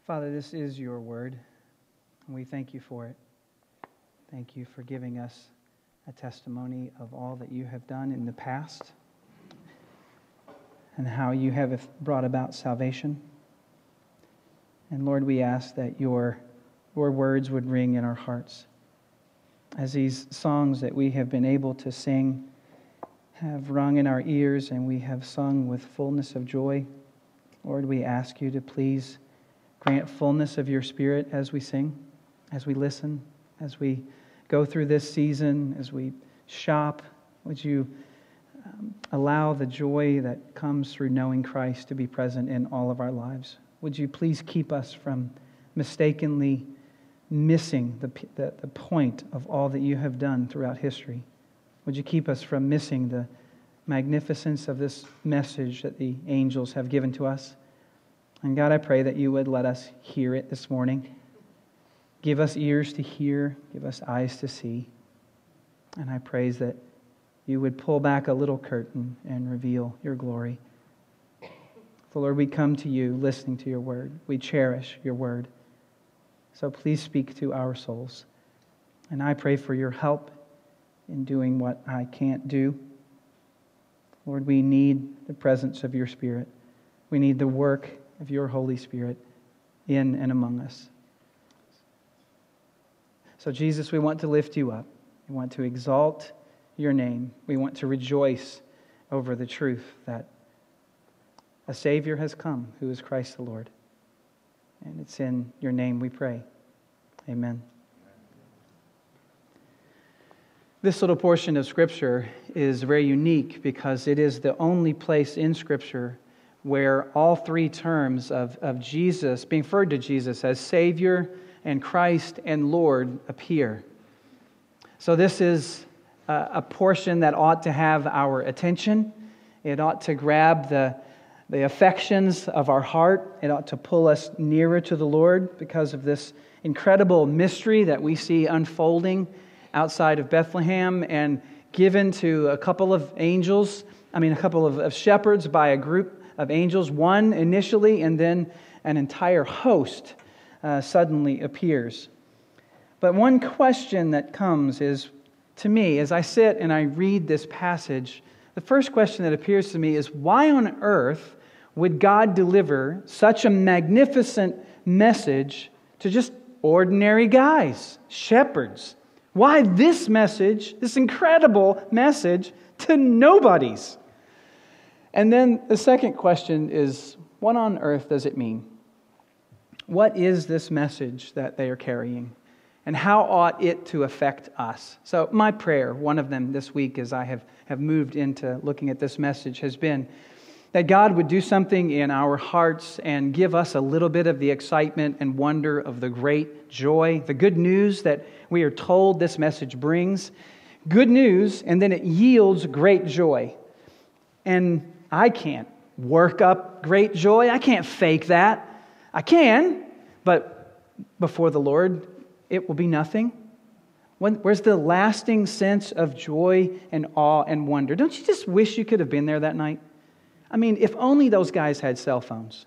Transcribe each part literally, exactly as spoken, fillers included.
Father, this is your word, and we thank you for it. Thank you for giving us a testimony of all that you have done in the past and how you have brought about salvation. And Lord, we ask that your, your words would ring in our hearts. As these songs that we have been able to sing have rung in our ears and we have sung with fullness of joy, Lord, we ask you to please grant fullness of your Spirit as we sing, as we listen, as we go through this season, as we shop. Would you um, allow the joy that comes through knowing Christ to be present in all of our lives? Would you please keep us from mistakenly missing the, the, the point of all that you have done throughout history? Would you keep us from missing the magnificence of this message that the angels have given to us? And God, I pray that you would let us hear it this morning. Give us ears to hear, give us eyes to see. And I praise that you would pull back a little curtain and reveal your glory. So Lord, we come to you listening to your word. We cherish your word. So please speak to our souls. And I pray for your help in doing what I can't do. Lord, we need the presence of your Spirit. We need the work of your Holy Spirit in and among us. So Jesus, we want to lift you up. We want to exalt your name. We want to rejoice over the truth that a Savior has come, who is Christ the Lord. And it's in your name we pray. Amen. This little portion of Scripture is very unique because it is the only place in Scripture where all three terms of, of Jesus, being referred to Jesus as Savior and Christ and Lord, appear. So this is a, a portion that ought to have our attention. It ought to grab the, the affections of our heart. It ought to pull us nearer to the Lord because of this incredible mystery that we see unfolding outside of Bethlehem and given to a couple of angels, I mean a couple of, of shepherds by a group of angels, one initially, and then an entire host uh, suddenly appears. But one question that comes is, to me, as I sit and I read this passage, the first question that appears to me is, why on earth would God deliver such a magnificent message to just ordinary guys, shepherds? Why this message, this incredible message, to nobodies? And then the second question is, what on earth does it mean? What is this message that they are carrying? And how ought it to affect us? So my prayer, one of them this week as I have, have moved into looking at this message, has been that God would do something in our hearts and give us a little bit of the excitement and wonder of the great joy, the good news that we are told this message brings. Good news, and then it yields great joy. And I can't work up great joy. I can't fake that. I can, but before the Lord, it will be nothing. When, where's the lasting sense of joy and awe and wonder? Don't you just wish you could have been there that night? I mean, if only those guys had cell phones.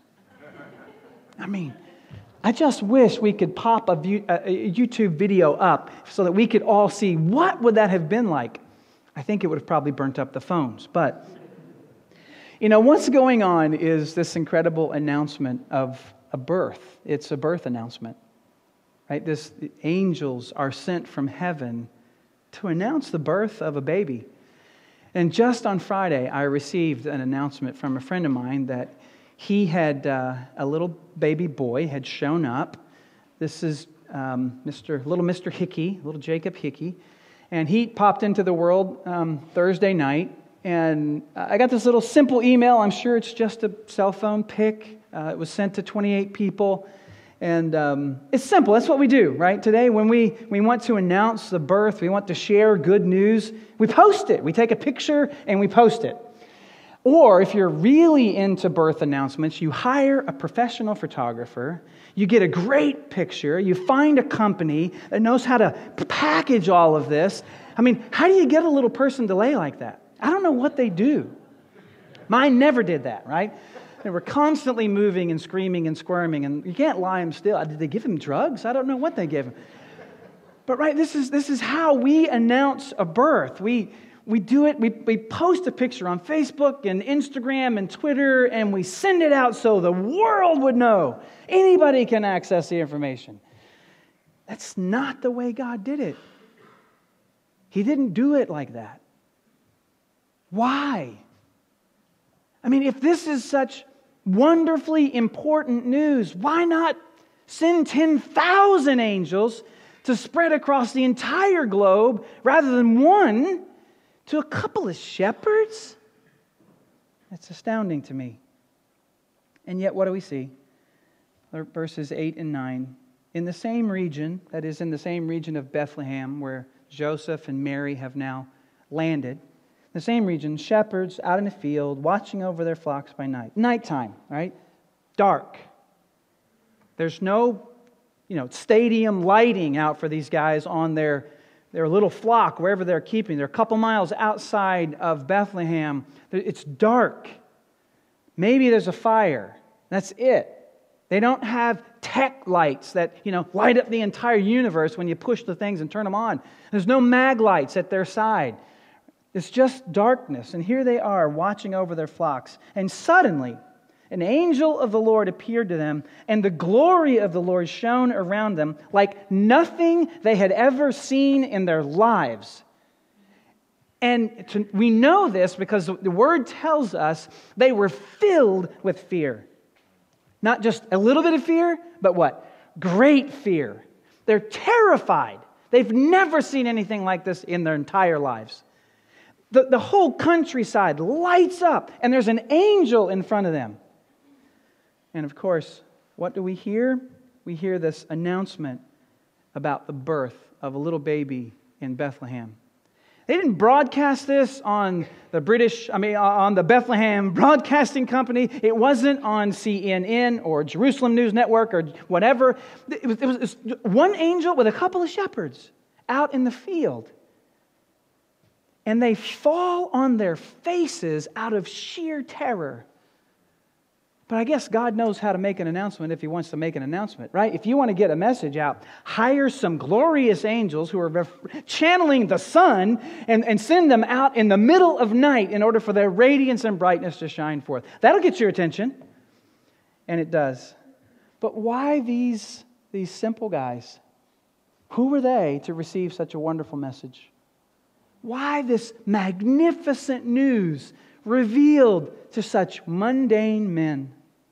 I mean, I just wish we could pop a, view, a YouTube video up so that we could all see what would that have been like. I think it would have probably burnt up the phones, but you know, what's going on is this incredible announcement of a birth. It's a birth announcement, right? This angels are sent from heaven to announce the birth of a baby. And just on Friday, I received an announcement from a friend of mine that he had uh, a little baby boy had shown up. This is um, Mister little Mister Hickey, little Jacob Hickey, and he popped into the world um, Thursday night. And I got this little simple email. I'm sure it's just a cell phone pic. Uh, it was sent to twenty-eight people. And um, it's simple. That's what we do, right? Today, when we, we want to announce the birth, we want to share good news, we post it. We take a picture and we post it. Or if you're really into birth announcements, you hire a professional photographer, you get a great picture, you find a company that knows how to package all of this. I mean, how do you get a little person delay like that? I don't know what they do. Mine never did that, right? They were constantly moving and screaming and squirming, and you can't lie them still. Did they give him drugs? I don't know what they gave him. But right, this is this is how we announce a birth. We we do it, we, we post a picture on Facebook and Instagram and Twitter, and we send it out so the world would know. Anybody can access the information. That's not the way God did it. He didn't do it like that. Why? I mean, if this is such wonderfully important news, why not send ten thousand angels to spread across the entire globe rather than one to a couple of shepherds? It's astounding to me. And yet, what do we see? Verses eight and nine. In the same region, that is, in the same region of Bethlehem, where Joseph and Mary have now landed, the same region, shepherds out in the field, watching over their flocks by night. Nighttime, right? Dark. There's no, you know, stadium lighting out for these guys on their, their little flock, wherever they're keeping. They're a couple miles outside of Bethlehem. It's dark. Maybe there's a fire. That's it. They don't have tech lights that, you know, light up the entire universe when you push the things and turn them on. There's no mag lights at their side. It's just darkness. And here they are watching over their flocks. And suddenly, an angel of the Lord appeared to them, and the glory of the Lord shone around them like nothing they had ever seen in their lives. And to, we know this because the Word tells us they were filled with fear. Not just a little bit of fear, but what? Great fear. They're terrified. They've never seen anything like this in their entire lives. The, the whole countryside lights up, and there's an angel in front of them. And of course, what do we hear? We hear this announcement about the birth of a little baby in Bethlehem. They didn't broadcast this on the British, I mean, on the Bethlehem Broadcasting Company. It wasn't on C N N or Jerusalem News Network or whatever. It was, it was, it was one angel with a couple of shepherds out in the field. And they fall on their faces out of sheer terror. But I guess God knows how to make an announcement if He wants to make an announcement, right? If you want to get a message out, hire some glorious angels who are channeling the sun and, and send them out in the middle of night in order for their radiance and brightness to shine forth. That'll get your attention. And it does. But why these, these simple guys? Who were they to receive such a wonderful message? Why this magnificent news revealed to such mundane men?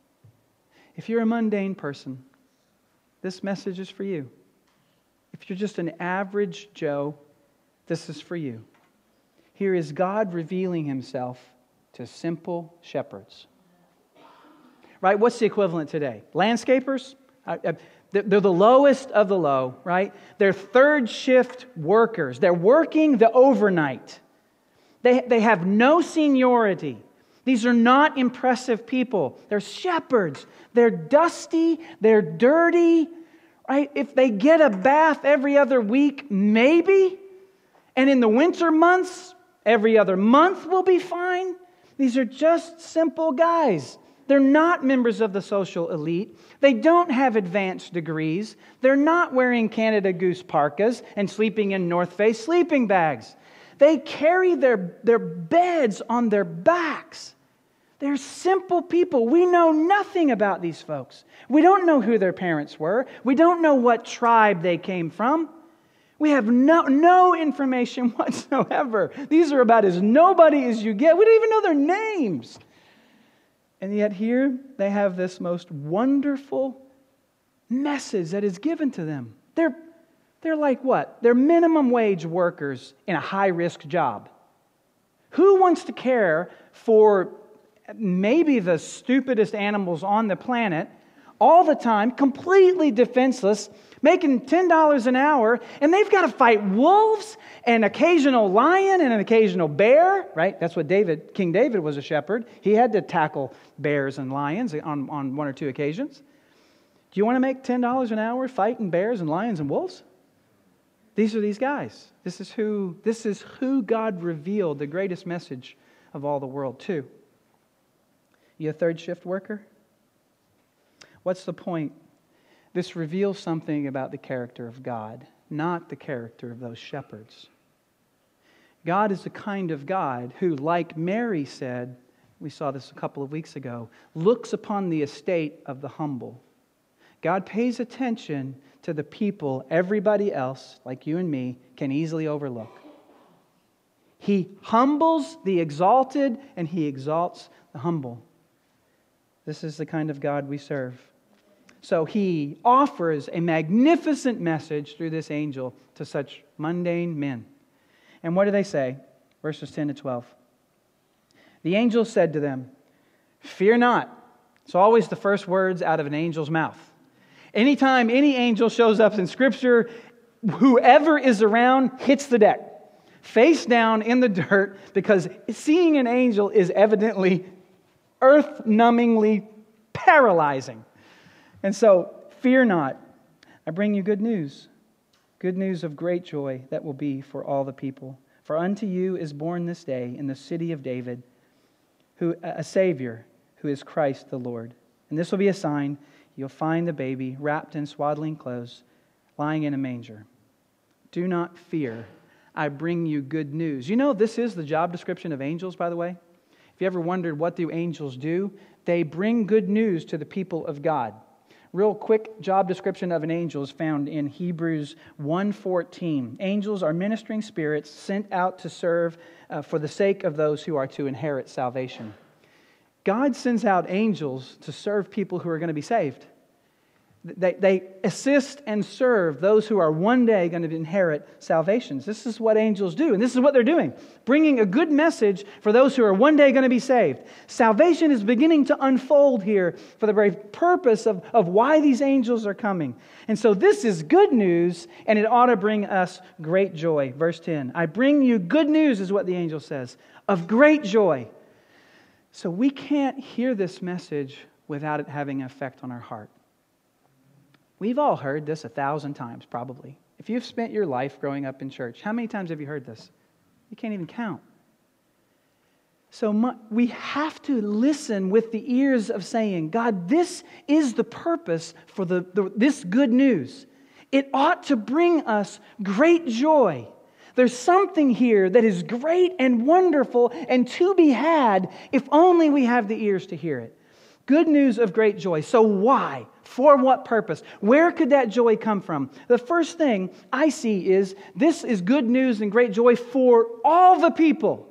If you're a mundane person, this message is for you. If you're just an average Joe, this is for you. Here is God revealing Himself to simple shepherds. Right? What's the equivalent today? Landscapers? They're the lowest of the low, right? They're third shift workers. They're working the overnight. They, they have no seniority. These are not impressive people. They're shepherds. They're dusty. They're dirty, right? If they get a bath every other week, maybe. And in the winter months, every other month will be fine. These are just simple guys. They're not members of the social elite. They don't have advanced degrees. They're not wearing Canada Goose parkas and sleeping in North Face sleeping bags. They carry their, their beds on their backs. They're simple people. We know nothing about these folks. We don't know who their parents were. We don't know what tribe they came from. We have no, no information whatsoever. These are about as nobody as you get. We don't even know their names. And yet here they have this most wonderful message that is given to them. They're, they're like what? They're minimum wage workers in a high-risk job. Who wants to care for maybe the stupidest animals on the planet all the time, completely defenseless, making ten dollars an hour, and they've got to fight wolves, an occasional lion, and an occasional bear, right? That's what David, King David was a shepherd. He had to tackle bears and lions on, on one or two occasions. Do you want to make ten dollars an hour fighting bears and lions and wolves? These are these guys. This is who, this is who God revealed the greatest message of all the world to. You a third shift worker? What's the point? This reveals something about the character of God, not the character of those shepherds. God is the kind of God who, like Mary said, we saw this a couple of weeks ago, looks upon the estate of the humble. God pays attention to the people everybody else, like you and me, can easily overlook. He humbles the exalted and He exalts the humble. This is the kind of God we serve. So He offers a magnificent message through this angel to such mundane men. And what do they say? Verses ten to twelve. The angel said to them, "Fear not." It's always the first words out of an angel's mouth. Anytime any angel shows up in Scripture, whoever is around hits the deck, face down in the dirt, because seeing an angel is evidently earth-numbingly paralyzing. And so, fear not. I bring you good news. Good news of great joy that will be for all the people. For unto you is born this day in the city of David who a Savior, who is Christ the Lord. And this will be a sign. You'll find the baby wrapped in swaddling clothes, lying in a manger. Do not fear. I bring you good news. You know, this is the job description of angels, by the way. If you ever wondered what do angels do, they bring good news to the people of God. Real quick job description of an angel is found in Hebrews one fourteen. Angels are ministering spirits sent out to serve uh, for the sake of those who are to inherit salvation. God sends out angels to serve people who are going to be saved. They, they assist and serve those who are one day going to inherit salvations. This is what angels do, and this is what they're doing. Bringing a good message for those who are one day going to be saved. Salvation is beginning to unfold here for the very purpose of, of why these angels are coming. And so this is good news, and it ought to bring us great joy. Verse ten, I bring you good news, is what the angel says, of great joy. So we can't hear this message without it having an effect on our heart. We've all heard this a thousand times, probably. If you've spent your life growing up in church, how many times have you heard this? You can't even count. So my, we have to listen with the ears of saying, God, this is the purpose for the, the, this good news. It ought to bring us great joy. There's something here that is great and wonderful and to be had if only we have the ears to hear it. Good news of great joy. So why? For what purpose? Where could that joy come from? The first thing I see is this is good news and great joy for all the people.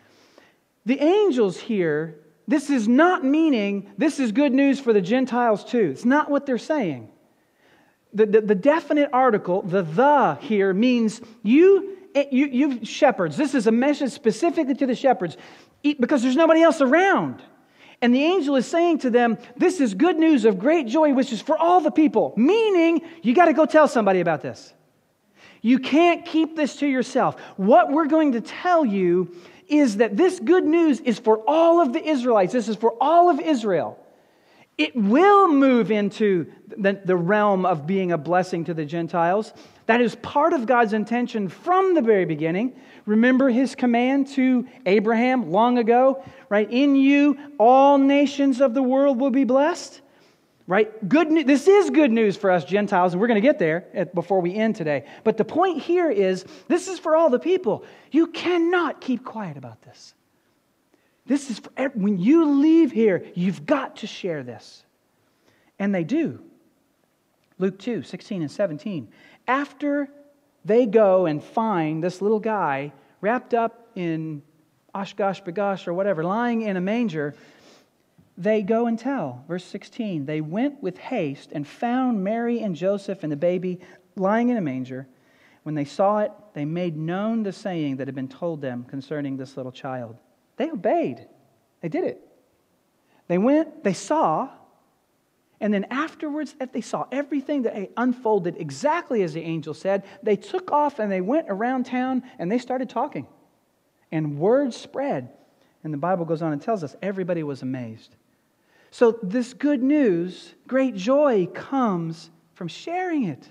The angels here, this is not meaning this is good news for the Gentiles too. It's not what they're saying. The, the, the definite article, the the here, means you, you, you shepherds. This is a message specifically to the shepherds because there's nobody else around. And the angel is saying to them, this is good news of great joy, which is for all the people. Meaning, you got to go tell somebody about this. You can't keep this to yourself. What we're going to tell you is that this good news is for all of the Israelites. This is for all of Israel. It will move into the, the realm of being a blessing to the Gentiles. That is part of God's intention from the very beginning. Remember His command to Abraham long ago, right? In you, all nations of the world will be blessed, right? Good news. This is good news for us Gentiles, and we're going to get there at, before we end today. But the point here is, this is for all the people. You cannot keep quiet about this. This is for, when you leave here, you've got to share this. And they do. Luke two, sixteen and seventeen. After they go and find this little guy wrapped up in Oshkosh Bagosh or whatever, lying in a manger, they go and tell. Verse sixteen, they went with haste and found Mary and Joseph and the baby lying in a manger. When they saw it, they made known the saying that had been told them concerning this little child. They obeyed. They did it. They went, they saw, and then afterwards, that they saw everything that unfolded exactly as the angel said, they took off and they went around town and they started talking. And word spread. And the Bible goes on and tells us everybody was amazed. So this good news, great joy, comes from sharing it.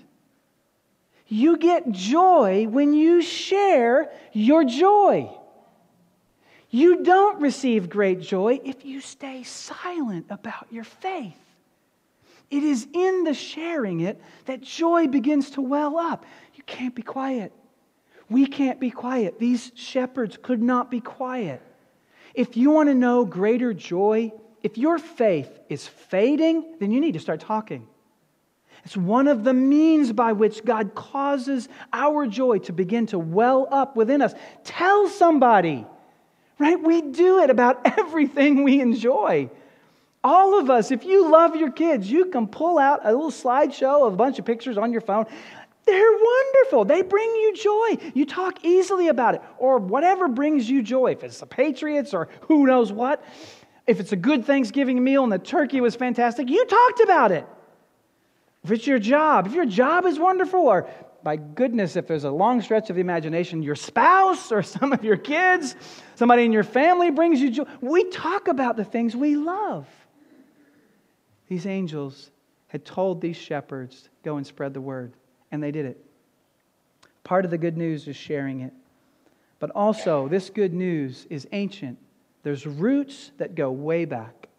You get joy when you share your joy. You don't receive great joy if you stay silent about your faith. It is in the sharing it that joy begins to well up. You can't be quiet. We can't be quiet. These shepherds could not be quiet. If you want to know greater joy, if your faith is fading, then you need to start talking. It's one of the means by which God causes our joy to begin to well up within us. Tell somebody, right? We do it about everything we enjoy. All of us, if you love your kids, you can pull out a little slideshow of a bunch of pictures on your phone. They're wonderful. They bring you joy. You talk easily about it, or whatever brings you joy. If it's the Patriots or who knows what, if it's a good Thanksgiving meal and the turkey was fantastic, you talked about it. If it's your job, if your job is wonderful, or by goodness, if there's a long stretch of the imagination, your spouse or some of your kids, somebody in your family brings you joy. We talk about the things we love. These angels had told these shepherds, go and spread the word. And they did it. Part of the good news is sharing it. But also, this good news is ancient. There's roots that go way back.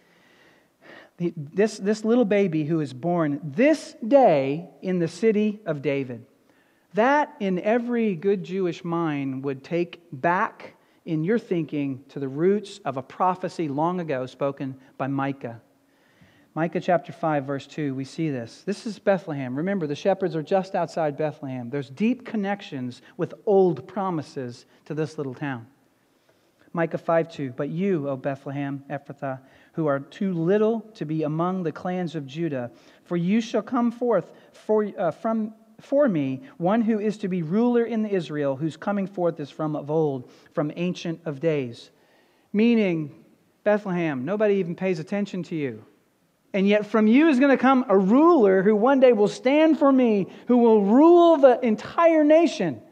This, this little baby who is born this day in the city of David, that in every good Jewish mind would take back in your thinking to the roots of a prophecy long ago spoken by Micah. Micah chapter five, verse two, we see this. This is Bethlehem. Remember, the shepherds are just outside Bethlehem. There's deep connections with old promises to this little town. Micah five two, but you, O Bethlehem, Ephrathah, who are too little to be among the clans of Judah, for you shall come forth for, uh, from, for me one who is to be ruler in Israel, whose coming forth is from of old, from ancient of days. Meaning, Bethlehem, nobody even pays attention to you. And yet from you is going to come a ruler who one day will stand for me, who will rule the entire nation.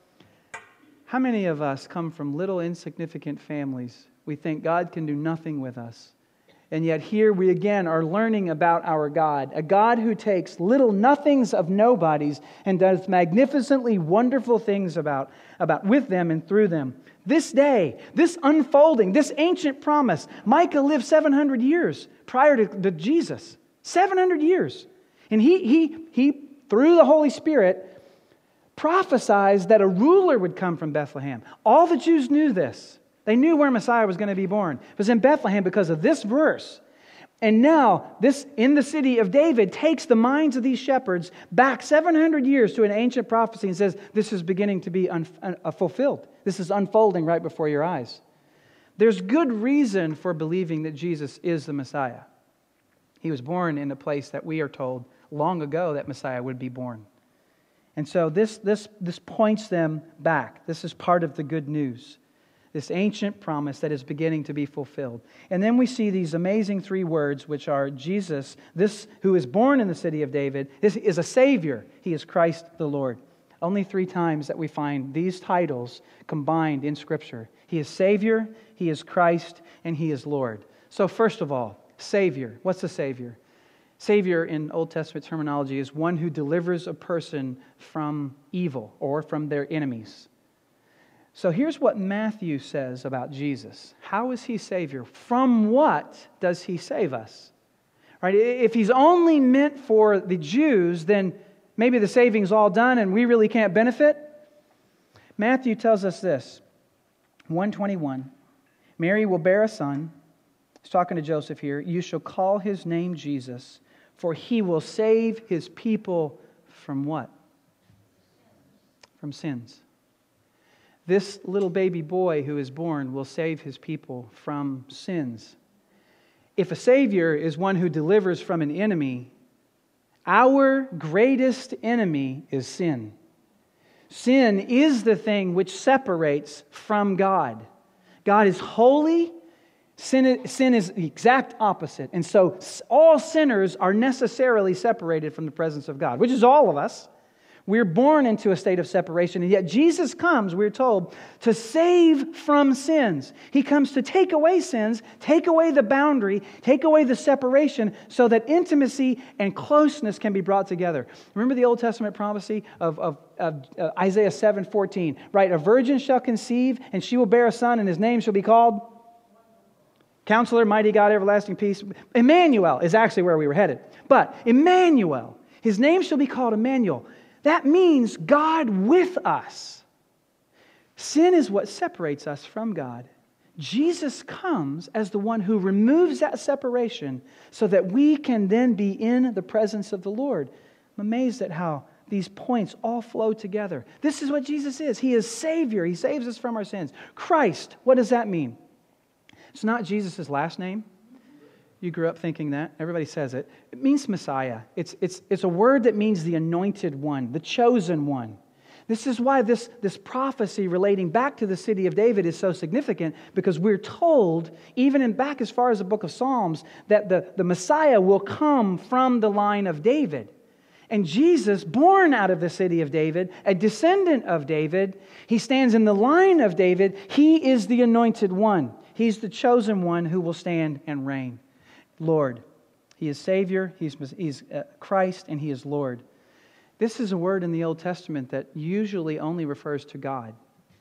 How many of us come from little insignificant families? We think God can do nothing with us. And yet here we again are learning about our God. A God who takes little nothings of nobodies and does magnificently wonderful things about, about with them and through them. This day, this unfolding, this ancient promise, Micah lived seven hundred years prior to, to Jesus. seven hundred years. And he, he, he, through the Holy Spirit, prophesied that a ruler would come from Bethlehem. All the Jews knew this. They knew where Messiah was going to be born. It was in Bethlehem because of this verse. And now, this in the city of David takes the minds of these shepherds back seven hundred years to an ancient prophecy and says, this is beginning to be un- un- fulfilled. This is unfolding right before your eyes. There's good reason for believing that Jesus is the Messiah. He was born in a place that we are told long ago that Messiah would be born. And so this, this, this points them back. This is part of the good news. This ancient promise that is beginning to be fulfilled. And then we see these amazing three words, which are Jesus, this who is born in the city of David, is, is a Savior. He is Christ the Lord. Only three times that we find these titles combined in Scripture. He is Savior, He is Christ, and He is Lord. So first of all, Savior. What's a Savior? Savior in Old Testament terminology is one who delivers a person from evil or from their enemies. So here's what Matthew says about Jesus. How is He Savior? From what does He save us? Right? If He's only meant for the Jews, then maybe the saving's all done and we really can't benefit. Matthew tells us this, one twenty-one, Mary will bear a son. He's talking to Joseph here. You shall call His name Jesus, for He will save His people from what? From sins. This little baby boy who is born will save His people from sins. If a Savior is one who delivers from an enemy, our greatest enemy is sin. Sin is the thing which separates from God. God is holy. Sin, sin is the exact opposite. And so all sinners are necessarily separated from the presence of God, which is all of us. We're born into a state of separation, and yet Jesus comes, we're told, to save from sins. He comes to take away sins, take away the boundary, take away the separation, so that intimacy and closeness can be brought together. Remember the Old Testament prophecy of, of, of uh, Isaiah seven fourteen, right? A virgin shall conceive, and she will bear a son, and his name shall be called Counselor, Mighty God, Everlasting Peace. Emmanuel is actually where we were headed. But Emmanuel, his name shall be called Emmanuel. That means God with us. Sin is what separates us from God. Jesus comes as the one who removes that separation so that we can then be in the presence of the Lord. I'm amazed at how these points all flow together. This is what Jesus is. He is Savior. He saves us from our sins. Christ, what does that mean? It's not Jesus' last name. You grew up thinking that. Everybody says it. It means Messiah. It's, it's, it's a word that means the anointed one, the chosen one. This is why this, this prophecy relating back to the city of David is so significant, because we're told, even in back as far as the book of Psalms, that the, the Messiah will come from the line of David. And Jesus, born out of the city of David, a descendant of David, he stands in the line of David. He is the anointed one. He's the chosen one who will stand and reign. Lord. He is Savior, He's, he's uh, Christ, and He is Lord. This is a word in the Old Testament that usually only refers to God.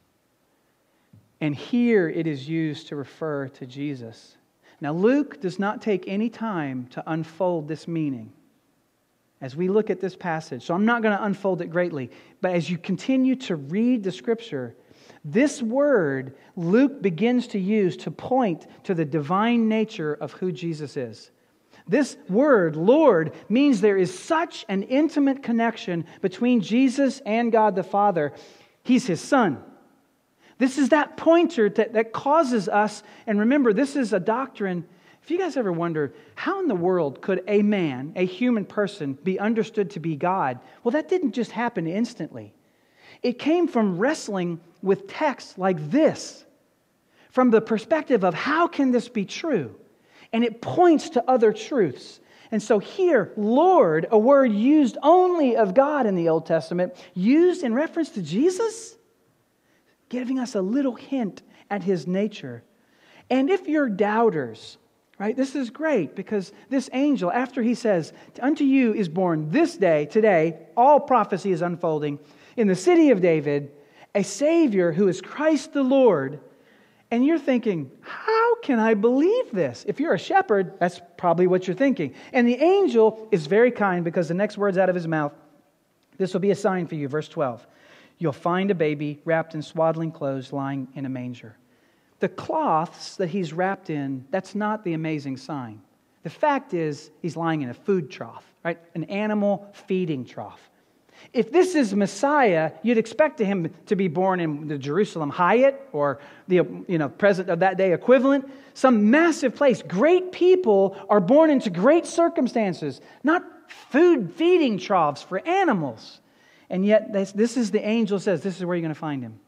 And here it is used to refer to Jesus. Now Luke does not take any time to unfold this meaning as we look at this passage. So I'm not going to unfold it greatly. But as you continue to read the Scripture, this word Luke begins to use to point to the divine nature of who Jesus is. This word, Lord, means there is such an intimate connection between Jesus and God the Father. He's His Son. This is that pointer that, that causes us, and remember, this is a doctrine. If you guys ever wonder, how in the world could a man, a human person, be understood to be God? Well, that didn't just happen instantly. It came from wrestling with texts like this, from the perspective of how can this be true? And it points to other truths. And so here, Lord, a word used only of God in the Old Testament, used in reference to Jesus, giving us a little hint at His nature. And if you're doubters, right, this is great, because this angel, after he says, unto you is born this day, today, all prophecy is unfolding, in the city of David, a Savior who is Christ the Lord. And you're thinking, how can I believe this? If you're a shepherd, that's probably what you're thinking. And the angel is very kind, because the next words out of his mouth, this will be a sign for you, verse twelve. You'll find a baby wrapped in swaddling clothes lying in a manger. The cloths that he's wrapped in, that's not the amazing sign. The fact is, he's lying in a food trough, right? An animal feeding trough. If this is Messiah, you'd expect him to be born in the Jerusalem Hyatt, or the you know present of that day equivalent, some massive place. Great people are born into great circumstances, not food feeding troughs for animals. And yet, this, this is the angel says, this is where you're going to find him.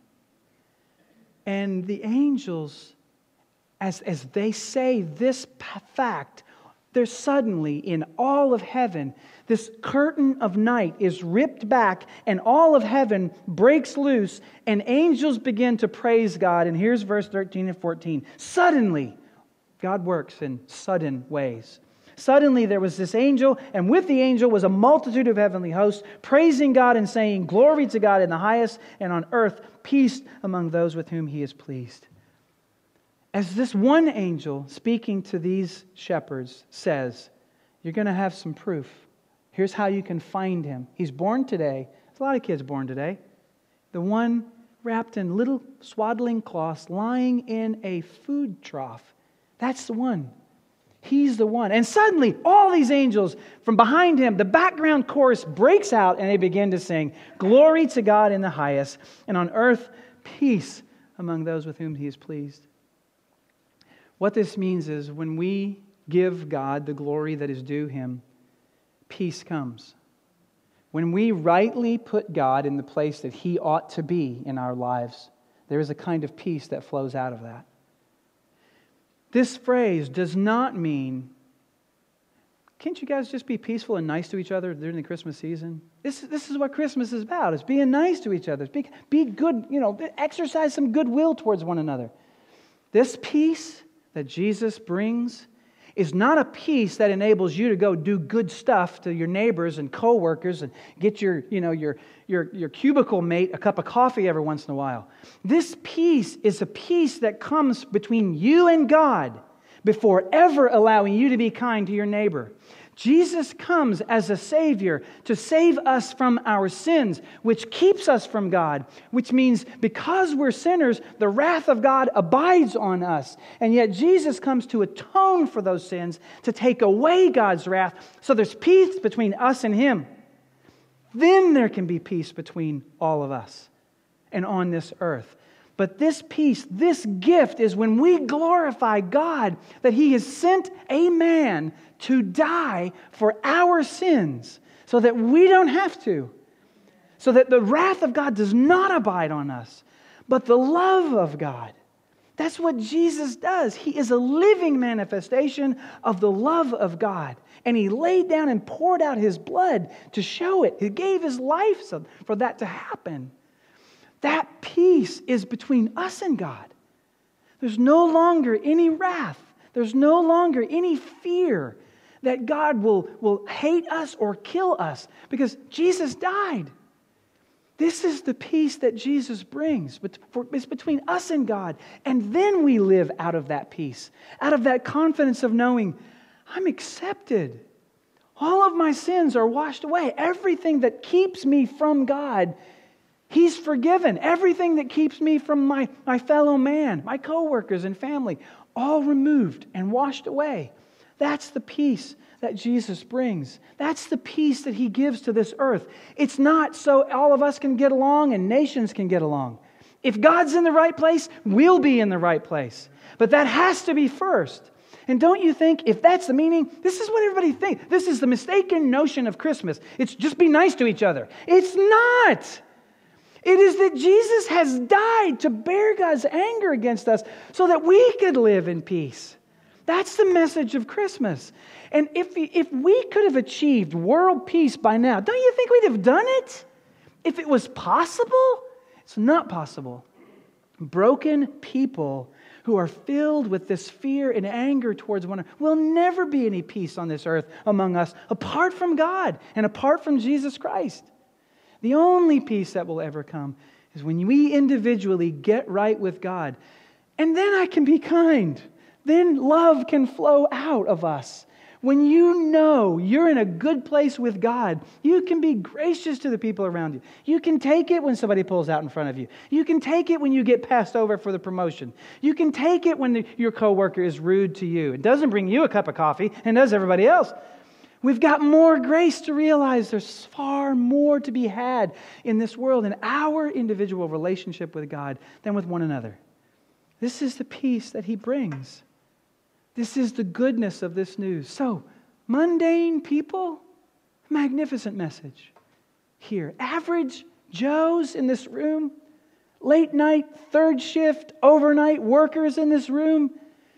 And the angels, as, as they say this fact, there's suddenly in all of heaven, this curtain of night is ripped back, and all of heaven breaks loose, and angels begin to praise God. And here's verse thirteen and fourteen. Suddenly, God works in sudden ways. Suddenly there was this angel, and with the angel was a multitude of heavenly hosts, praising God and saying, Glory to God in the highest, and on earth peace among those with whom He is pleased. As this one angel speaking to these shepherds says, you're going to have some proof. Here's how you can find Him. He's born today. There's a lot of kids born today. The one wrapped in little swaddling cloths, lying in a food trough. That's the one. He's the one. And suddenly, all these angels from behind Him, the background chorus breaks out, and they begin to sing, Glory to God in the highest, and on earth peace among those with whom He is pleased. What this means is when we give God the glory that is due Him, peace comes. When we rightly put God in the place that He ought to be in our lives, there is a kind of peace that flows out of that. This phrase does not mean can't you guys just be peaceful and nice to each other during the Christmas season? This, this is what Christmas is about. It's being nice to each other. Be, be good, you know, exercise some goodwill towards one another. This peace that Jesus brings is not a peace that enables you to go do good stuff to your neighbors and coworkers and get your, you know, your, your, your cubicle mate a cup of coffee every once in a while. This peace is a peace that comes between you and God before ever allowing you to be kind to your neighbor. Jesus comes as a Savior to save us from our sins, which keeps us from God, which means because we're sinners, the wrath of God abides on us. And yet Jesus comes to atone for those sins, to take away God's wrath, so there's peace between us and Him. Then there can be peace between all of us and on this earth. But this peace, this gift is when we glorify God that He has sent a man to die for our sins so that we don't have to. So that the wrath of God does not abide on us, but the love of God. That's what Jesus does. He is a living manifestation of the love of God. And He laid down and poured out His blood to show it. He gave His life for that to happen. That peace is between us and God. There's no longer any wrath. There's no longer any fear that God will, will hate us or kill us because Jesus died. This is the peace that Jesus brings. It's between us and God. And then we live out of that peace, out of that confidence of knowing, I'm accepted. All of my sins are washed away. Everything that keeps me from God, He's forgiven. Everything that keeps me from my, my fellow man, my coworkers and family, all removed and washed away. That's the peace that Jesus brings. That's the peace that He gives to this earth. It's not so all of us can get along and nations can get along. If God's in the right place, we'll be in the right place. But that has to be first. And don't you think, if that's the meaning, this is what everybody thinks. This is the mistaken notion of Christmas. It's just be nice to each other. It's not. It is that Jesus has died to bear God's anger against us so that we could live in peace. That's the message of Christmas. And if, if we could have achieved world peace by now, don't you think we'd have done it? If it was possible? It's not possible. Broken people who are filled with this fear and anger towards one another, will never be any peace on this earth among us apart from God and apart from Jesus Christ. The only peace that will ever come is when we individually get right with God. And then I can be kind. Then love can flow out of us. When you know you're in a good place with God, you can be gracious to the people around you. You can take it when somebody pulls out in front of you. You can take it when you get passed over for the promotion. You can take it when the, your coworker is rude to you. It doesn't bring you a cup of coffee, and does everybody else. We've got more grace to realize there's far more to be had in this world in our individual relationship with God than with one another. This is the peace that He brings. This is the goodness of this news. So, mundane people, magnificent message here. Average Joes in this room, late night, third shift, overnight workers in this room.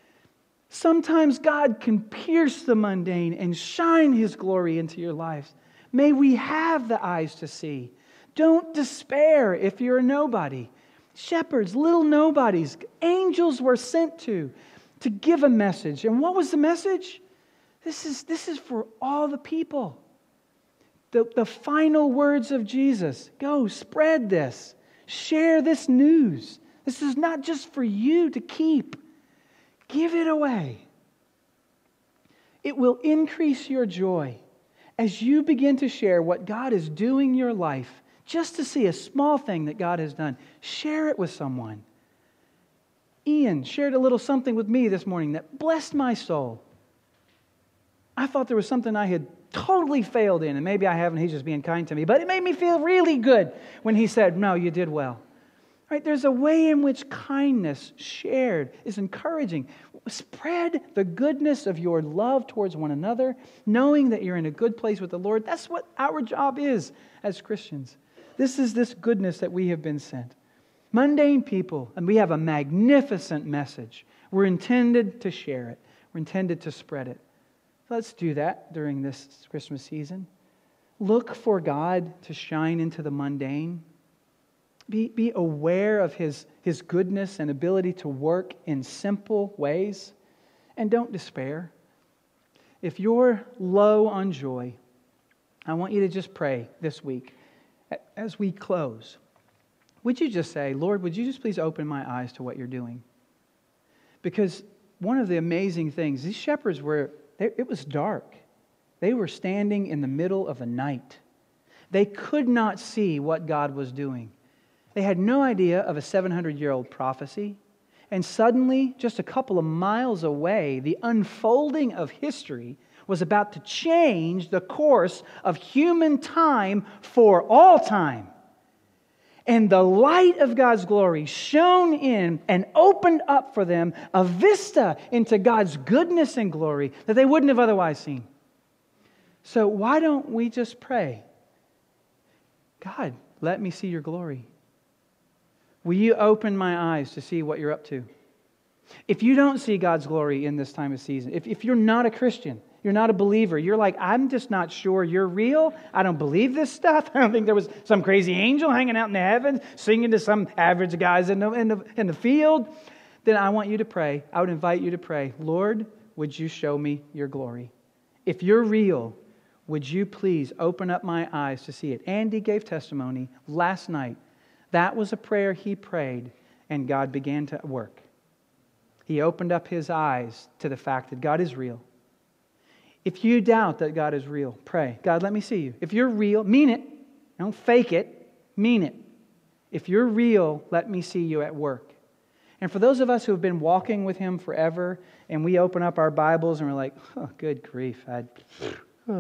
Sometimes God can pierce the mundane and shine His glory into your lives. May we have the eyes to see. Don't despair if you're a nobody. Shepherds, little nobodies, angels were sent to. to give a message. And what was the message? This is, this is for all the people. The, the final words of Jesus. Go, spread this. Share this news. This is not just for you to keep. Give it away. It will increase your joy as you begin to share what God is doing in your life. Just to see a small thing that God has done. Share it with someone. Ian shared a little something with me this morning that blessed my soul. I thought there was something I had totally failed in, and maybe I haven't, he's just being kind to me, but it made me feel really good when he said, no, you did well. Right? There's a way in which kindness shared is encouraging. Spread the goodness of your love towards one another, knowing that you're in a good place with the Lord. That's what our job is as Christians. This is this goodness that we have been sent. Mundane people, and we have a magnificent message. We're intended to share it. We're intended to spread it. Let's do that during this Christmas season. Look for God to shine into the mundane. Be, be aware of His, His goodness and ability to work in simple ways. And don't despair. If you're low on joy, I want you to just pray this week as we close. Would you just say, Lord, would you just please open my eyes to what you're doing? Because one of the amazing things, these shepherds were, they, it was dark. They were standing in the middle of the night. They could not see what God was doing. They had no idea of a seven hundred year old prophecy. And suddenly, just a couple of miles away, the unfolding of history was about to change the course of human time for all time. And the light of God's glory shone in and opened up for them a vista into God's goodness and glory that they wouldn't have otherwise seen. So why don't we just pray, God, let me see your glory. Will you open my eyes to see what you're up to? If you don't see God's glory in this time of season, if, if you're not a Christian, you're not a believer, you're like, I'm just not sure you're real. I don't believe this stuff. I don't think there was some crazy angel hanging out in the heavens singing to some average guys in the, in the, in the field. Then I want you to pray. I would invite you to pray, Lord, would you show me your glory? If you're real, would you please open up my eyes to see it? Andy gave testimony last night. That was a prayer he prayed, and God began to work. He opened up his eyes to the fact that God is real. If you doubt that God is real, pray, God, let me see you. If you're real, mean it. Don't fake it. Mean it. If you're real, let me see you at work. And for those of us who have been walking with Him forever, and we open up our Bibles and we're like, oh, good grief. I, oh.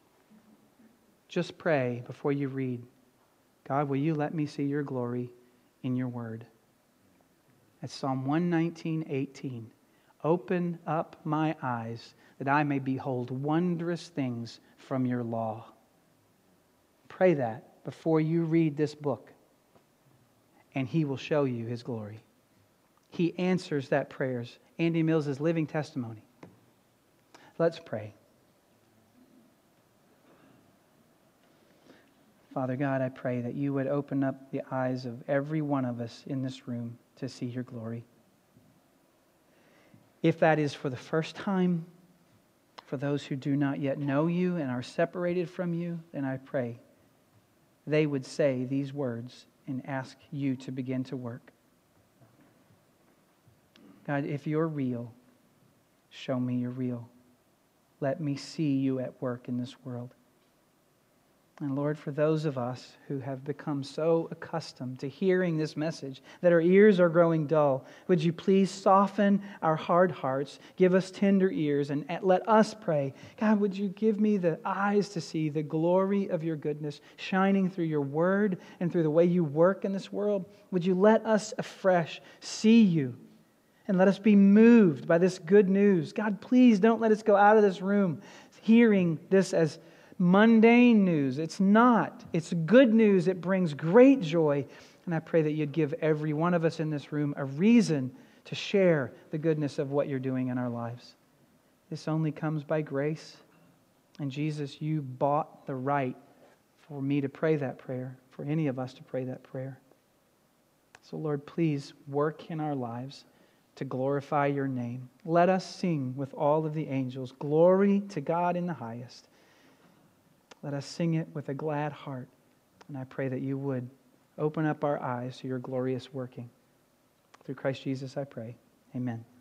Just pray before you read. God, will you let me see your glory in your word? That's Psalm one nineteen, eighteen. Open up my eyes that I may behold wondrous things from your law. Pray that before you read this book, and He will show you His glory. He answers that prayers. Andy Mills' living testimony. Let's pray. Father God, I pray that you would open up the eyes of every one of us in this room to see your glory. If that is for the first time, for those who do not yet know you and are separated from you, then I pray they would say these words and ask you to begin to work. God, if you're real, show me you're real. Let me see you at work in this world. And Lord, for those of us who have become so accustomed to hearing this message that our ears are growing dull, would you please soften our hard hearts, give us tender ears, and let us pray, God, would you give me the eyes to see the glory of your goodness shining through your word and through the way you work in this world? Would you let us afresh see you and let us be moved by this good news? God, please don't let us go out of this room hearing this as mundane news. It's not. It's good news. It brings great joy. And I pray that you'd give every one of us in this room a reason to share the goodness of what you're doing in our lives. This only comes by grace. And Jesus, you bought the right for me to pray that prayer, for any of us to pray that prayer. So Lord, please work in our lives to glorify your name. Let us sing with all of the angels, glory to God in the highest. Let us sing it with a glad heart. And I pray that you would open up our eyes to your glorious working. Through Christ Jesus I pray. Amen.